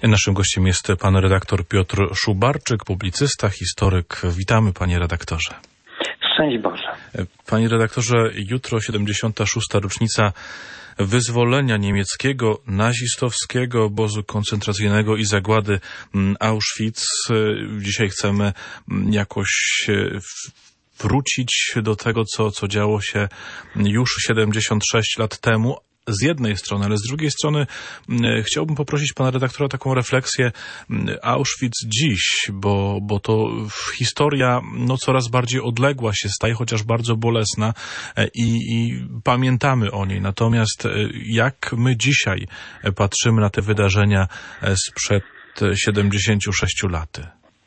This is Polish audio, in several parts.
Naszym gościem jest pan redaktor Piotr Szubarczyk, publicysta, historyk. Witamy, panie redaktorze. Szczęść Boże. Panie redaktorze, jutro 76. rocznica wyzwolenia niemieckiego, nazistowskiego obozu koncentracyjnego i zagłady Auschwitz. Dzisiaj chcemy jakoś wrócić do tego, co działo się już 76 lat temu. Z jednej strony, ale z drugiej strony chciałbym poprosić pana redaktora o taką refleksję Auschwitz dziś, bo to historia coraz bardziej odległa się staje, chociaż bardzo bolesna i pamiętamy o niej. Natomiast jak my dzisiaj patrzymy na te wydarzenia sprzed 76 lat?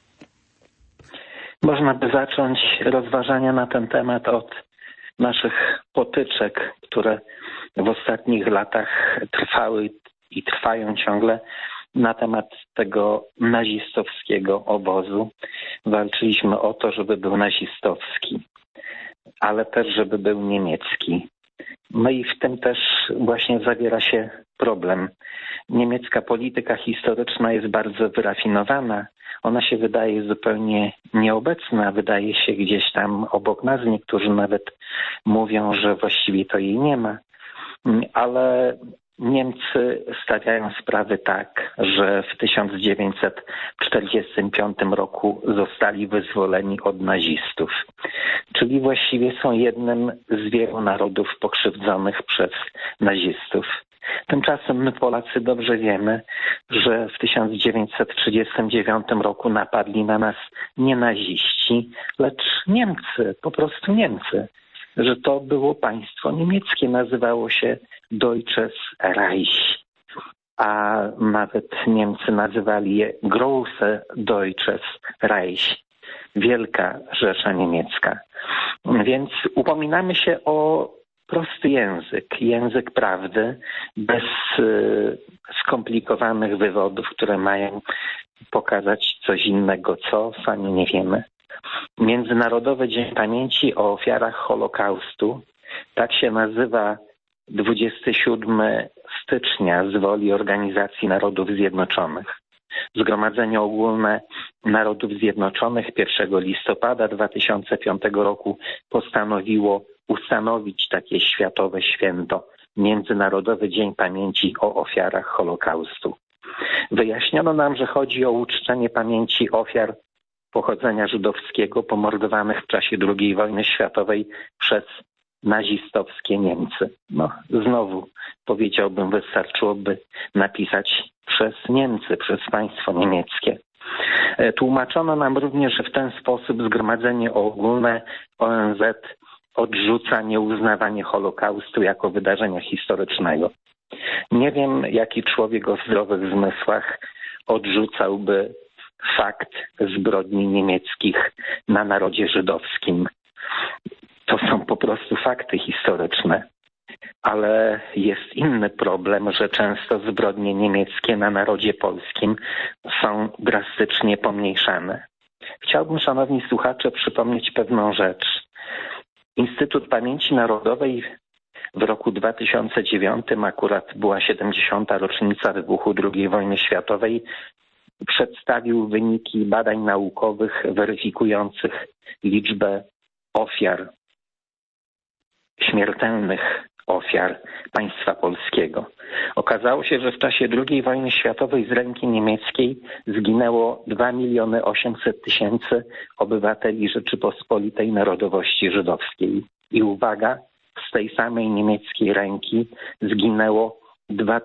Można by zacząć rozważania na ten temat od naszych potyczek, które w ostatnich latach trwały i trwają ciągle na temat tego nazistowskiego obozu. Walczyliśmy o to, żeby był nazistowski, ale też, żeby był niemiecki. No i w tym też właśnie zawiera się problem. Niemiecka polityka historyczna jest bardzo wyrafinowana. Ona się wydaje zupełnie nieobecna, wydaje się gdzieś tam obok nas. Niektórzy nawet mówią, że właściwie to jej nie ma. Ale Niemcy stawiają sprawy tak, że w 1945 roku zostali wyzwoleni od nazistów. Czyli właściwie są jednym z wielu narodów pokrzywdzonych przez nazistów. Tymczasem my Polacy dobrze wiemy, że w 1939 roku napadli na nas nie naziści, lecz Niemcy, po prostu Niemcy. Że to było państwo niemieckie, nazywało się Deutsches Reich, a nawet Niemcy nazywali je Große Deutsches Reich, Wielka Rzesza Niemiecka. Więc upominamy się o prosty język prawdy, bez skomplikowanych wywodów, które mają pokazać coś innego, co sami nie wiemy. Międzynarodowy Dzień Pamięci o Ofiarach Holokaustu, tak się nazywa 27 stycznia z woli Organizacji Narodów Zjednoczonych. Zgromadzenie Ogólne Narodów Zjednoczonych 1 listopada 2005 roku postanowiło ustanowić takie światowe święto, Międzynarodowy Dzień Pamięci o Ofiarach Holokaustu. Wyjaśniono nam, że chodzi o uczczenie pamięci ofiar pochodzenia żydowskiego pomordowanych w czasie II wojny światowej przez nazistowskie Niemcy. Znowu powiedziałbym, wystarczyłoby napisać przez Niemcy, przez państwo niemieckie. Tłumaczono nam również, że w ten sposób Zgromadzenie Ogólne ONZ odrzuca nieuznawanie Holokaustu jako wydarzenia historycznego. Nie wiem, jaki człowiek o zdrowych zmysłach odrzucałby fakt zbrodni niemieckich na narodzie żydowskim. To są po prostu fakty historyczne. Ale jest inny problem, że często zbrodnie niemieckie na narodzie polskim są drastycznie pomniejszane. Chciałbym, szanowni słuchacze, przypomnieć pewną rzecz. Instytut Pamięci Narodowej w roku 2009, akurat była 70. rocznica wybuchu II wojny światowej, przedstawił wyniki badań naukowych weryfikujących liczbę ofiar, śmiertelnych ofiar państwa polskiego. Okazało się, że w czasie II wojny światowej z ręki niemieckiej zginęło 2 800 000 obywateli Rzeczypospolitej narodowości żydowskiej. I uwaga, z tej samej niemieckiej ręki zginęło 2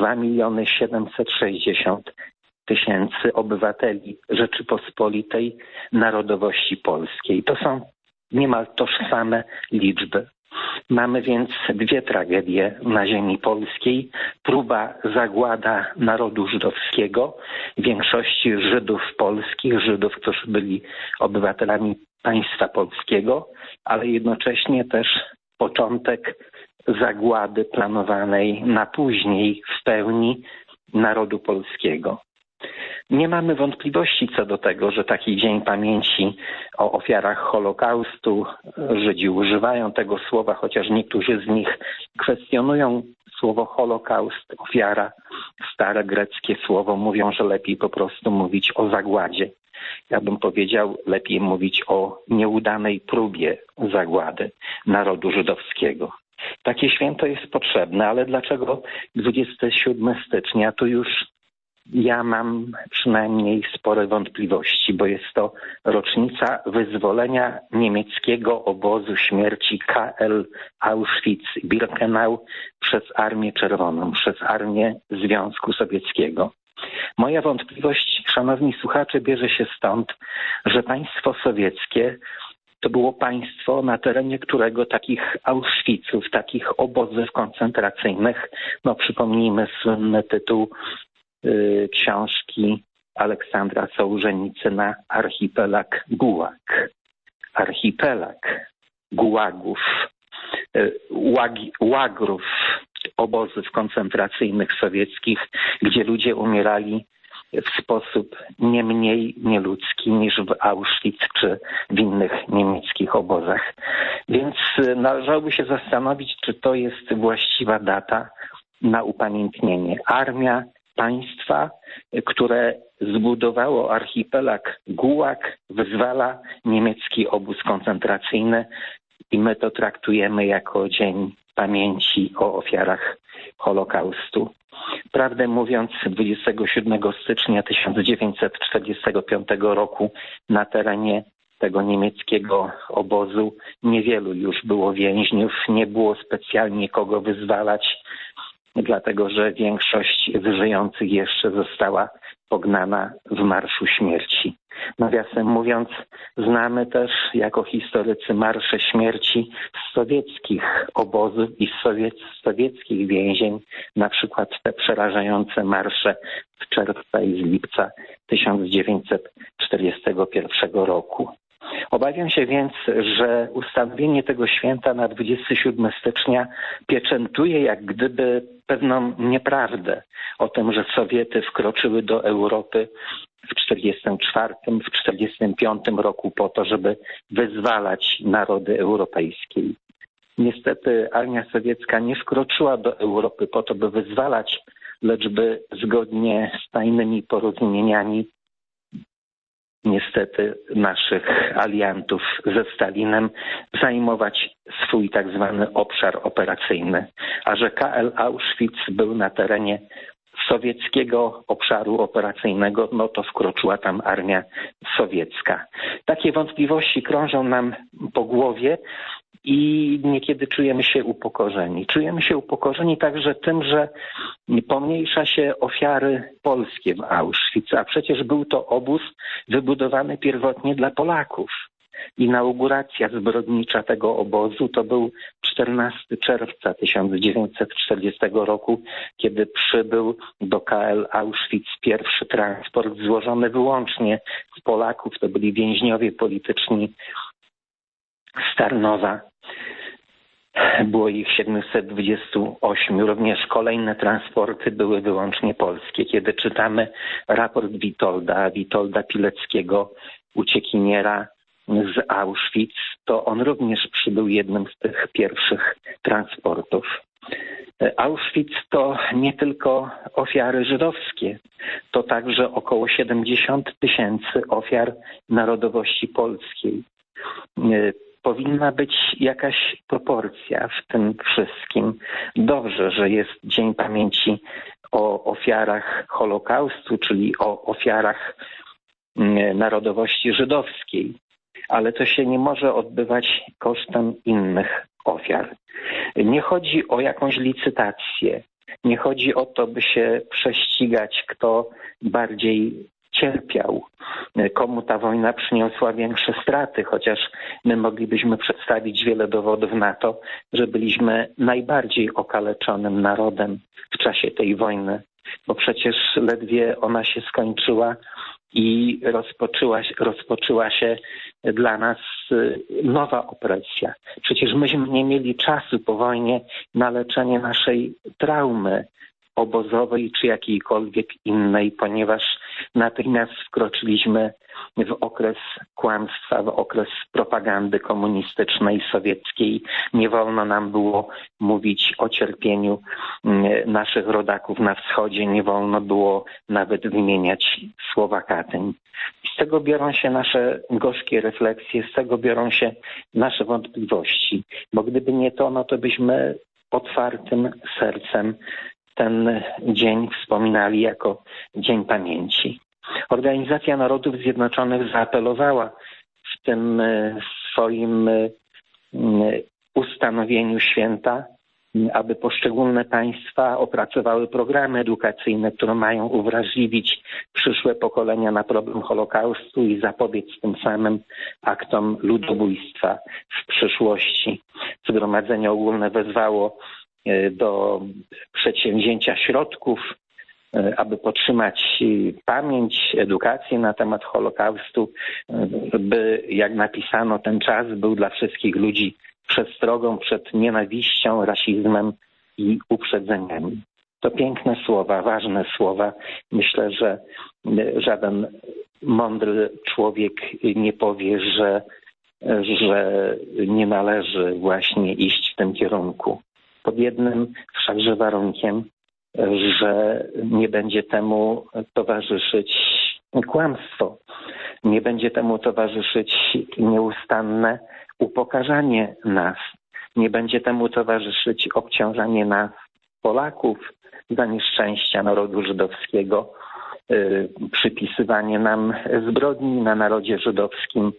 760 000 obywateli Rzeczypospolitej narodowości polskiej. To są niemal tożsame liczby. Mamy więc dwie tragedie na ziemi polskiej. Próba zagłada narodu żydowskiego, większości Żydów polskich, Żydów, którzy byli obywatelami państwa polskiego, ale jednocześnie też początek zagłady planowanej na później w pełni narodu polskiego. Nie mamy wątpliwości co do tego, że taki Dzień Pamięci o ofiarach Holokaustu, Żydzi używają tego słowa, chociaż niektórzy z nich kwestionują słowo Holokaust, ofiara, stare greckie słowo, mówią, że lepiej po prostu mówić o zagładzie. Ja bym powiedział, lepiej mówić o nieudanej próbie zagłady narodu żydowskiego. Takie święto jest potrzebne, ale dlaczego 27 stycznia? Tu już ja mam przynajmniej spore wątpliwości, bo jest to rocznica wyzwolenia niemieckiego obozu śmierci KL Auschwitz-Birkenau przez Armię Czerwoną, przez Armię Związku Sowieckiego. Moja wątpliwość, szanowni słuchacze, bierze się stąd, że państwo sowieckie to było państwo, na terenie którego takich Auschwitzów, takich obozów koncentracyjnych, przypomnijmy słynny tytuł książki Aleksandra Sołżenicyna Archipelag Gułag. Archipelag gułagów, łagrów, obozów koncentracyjnych sowieckich, gdzie ludzie umierali w sposób nie mniej nieludzki niż w Auschwitz czy w innych niemieckich obozach. Więc należałoby się zastanowić, czy to jest właściwa data na upamiętnienie. Armia państwa, które zbudowało archipelag Gułag, wyzwala niemiecki obóz koncentracyjny i my to traktujemy jako Dzień Pamięci o ofiarach Holokaustu. Prawdę mówiąc, 27 stycznia 1945 roku na terenie tego niemieckiego obozu niewielu już było więźniów, nie było specjalnie kogo wyzwalać, dlatego że większość żyjących jeszcze została pognana w Marszu Śmierci. Nawiasem mówiąc, znamy też jako historycy marsze śmierci z sowieckich obozów i z sowieckich więzień, na przykład te przerażające marsze z czerwca i z lipca 1941 roku. Obawiam się więc, że ustanowienie tego święta na 27 stycznia pieczętuje jak gdyby pewną nieprawdę o tym, że Sowiety wkroczyły do Europy w 1944, w 1945 roku po to, żeby wyzwalać narody europejskie. Niestety armia sowiecka nie wkroczyła do Europy po to, by wyzwalać, lecz by zgodnie z tajnymi porozumieniami niestety naszych aliantów ze Stalinem zajmować swój tak zwany obszar operacyjny. A że KL Auschwitz był na terenie sowieckiego obszaru operacyjnego, to wkroczyła tam armia sowiecka. Takie wątpliwości krążą nam po głowie i niekiedy czujemy się upokorzeni. Czujemy się upokorzeni także tym, że pomniejsza się ofiary polskie w Auschwitz, a przecież był to obóz wybudowany pierwotnie dla Polaków. Inauguracja zbrodnicza tego obozu to był 14 czerwca 1940 roku, kiedy przybył do KL Auschwitz pierwszy transport złożony wyłącznie z Polaków. To byli więźniowie polityczni z Tarnowa. Było ich 728. Również kolejne transporty były wyłącznie polskie. Kiedy czytamy raport Witolda Pileckiego, uciekiniera z Auschwitz, to on również przybył jednym z tych pierwszych transportów. Auschwitz to nie tylko ofiary żydowskie, to także około 70 000 ofiar narodowości polskiej. Powinna być jakaś proporcja w tym wszystkim. Dobrze, że jest Dzień Pamięci o ofiarach Holokaustu, czyli o ofiarach narodowości żydowskiej, ale to się nie może odbywać kosztem innych ofiar. Nie chodzi o jakąś licytację, nie chodzi o to, by się prześcigać, kto bardziej cierpiał, komu ta wojna przyniosła większe straty, chociaż my moglibyśmy przedstawić wiele dowodów na to, że byliśmy najbardziej okaleczonym narodem w czasie tej wojny, bo przecież ledwie ona się skończyła i rozpoczęła się dla nas nowa opresja. Przecież myśmy nie mieli czasu po wojnie na leczenie naszej traumy obozowej czy jakiejkolwiek innej, ponieważ natychmiast wkroczyliśmy w okres kłamstwa, w okres propagandy komunistycznej, sowieckiej. Nie wolno nam było mówić o cierpieniu naszych rodaków na wschodzie, nie wolno było nawet wymieniać słowa Katyń. Z tego biorą się nasze gorzkie refleksje, z tego biorą się nasze wątpliwości, bo gdyby nie to, no to byśmy otwartym sercem ten dzień wspominali jako Dzień Pamięci. Organizacja Narodów Zjednoczonych zaapelowała w tym swoim ustanowieniu święta, aby poszczególne państwa opracowały programy edukacyjne, które mają uwrażliwić przyszłe pokolenia na problem Holokaustu i zapobiec tym samym aktom ludobójstwa w przyszłości. Zgromadzenie Ogólne wezwało do przedsięwzięcia środków, aby podtrzymać pamięć, edukację na temat Holokaustu, by, jak napisano, ten czas był dla wszystkich ludzi przestrogą przed nienawiścią, rasizmem i uprzedzeniami. To piękne słowa, ważne słowa. Myślę, że żaden mądry człowiek nie powie, że nie należy właśnie iść w tym kierunku. Pod jednym wszakże warunkiem, że nie będzie temu towarzyszyć kłamstwo, nie będzie temu towarzyszyć nieustanne upokarzanie nas, nie będzie temu towarzyszyć obciążanie nas, Polaków, za nieszczęścia narodu żydowskiego, przypisywanie nam zbrodni na narodzie żydowskim,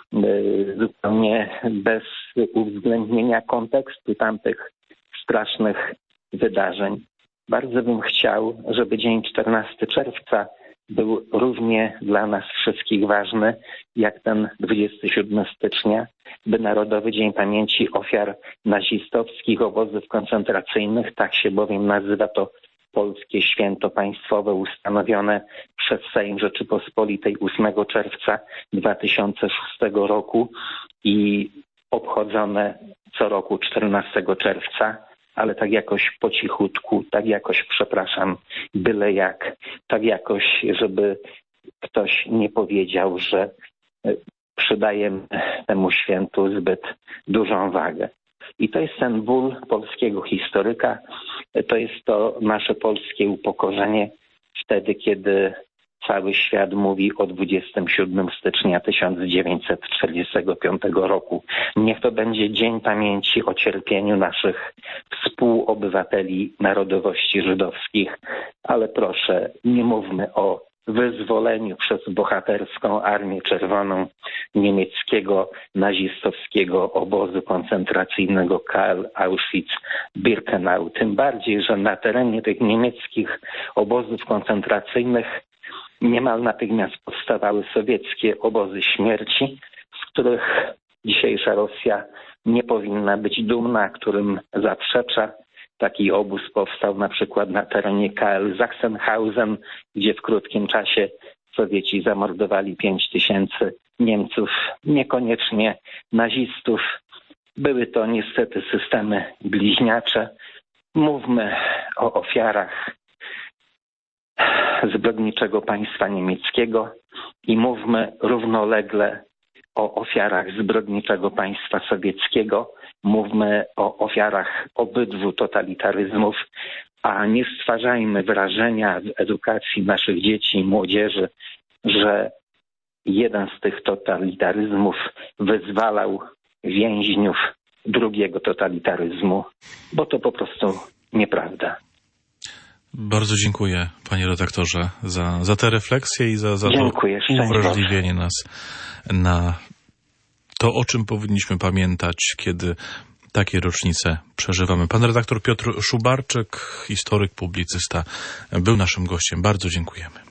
zupełnie bez uwzględnienia kontekstu tamtych strasznych wydarzeń. Bardzo bym chciał, żeby dzień 14 czerwca był równie dla nas wszystkich ważny, jak ten 27 stycznia, by Narodowy Dzień Pamięci Ofiar Nazistowskich Obozów Koncentracyjnych, tak się bowiem nazywa to polskie święto państwowe ustanowione przez Sejm Rzeczypospolitej 8 czerwca 2006 roku i obchodzone co roku 14 czerwca, ale tak jakoś po cichutku, tak jakoś, przepraszam, byle jak, tak jakoś, żeby ktoś nie powiedział, że przydajemy temu świętu zbyt dużą wagę. I to jest ten ból polskiego historyka, to jest to nasze polskie upokorzenie wtedy, kiedy cały świat mówi o 27 stycznia 1945 roku. Niech to będzie Dzień Pamięci o cierpieniu naszych współobywateli narodowości żydowskich, ale proszę, nie mówmy o wyzwoleniu przez bohaterską Armię Czerwoną niemieckiego nazistowskiego obozu koncentracyjnego KL Auschwitz-Birkenau. Tym bardziej, że na terenie tych niemieckich obozów koncentracyjnych niemal natychmiast powstawały sowieckie obozy śmierci, z których dzisiejsza Rosja nie powinna być dumna, którym zaprzecza. Taki obóz powstał na przykład na terenie KL Sachsenhausen, gdzie w krótkim czasie Sowieci zamordowali 5000 Niemców, niekoniecznie nazistów. Były to niestety systemy bliźniacze. Mówmy o ofiarach zbrodniczego państwa niemieckiego i mówmy równolegle o ofiarach zbrodniczego państwa sowieckiego. Mówmy o ofiarach obydwu totalitaryzmów, a nie stwarzajmy wrażenia w edukacji naszych dzieci i młodzieży, że jeden z tych totalitaryzmów wyzwalał więźniów drugiego totalitaryzmu, bo to po prostu nieprawda. Bardzo dziękuję, panie redaktorze, za tę refleksję i za to uwrażliwienie nas na to, o czym powinniśmy pamiętać, kiedy takie rocznice przeżywamy. Pan redaktor Piotr Szubarczyk, historyk, publicysta, był naszym gościem. Bardzo dziękujemy.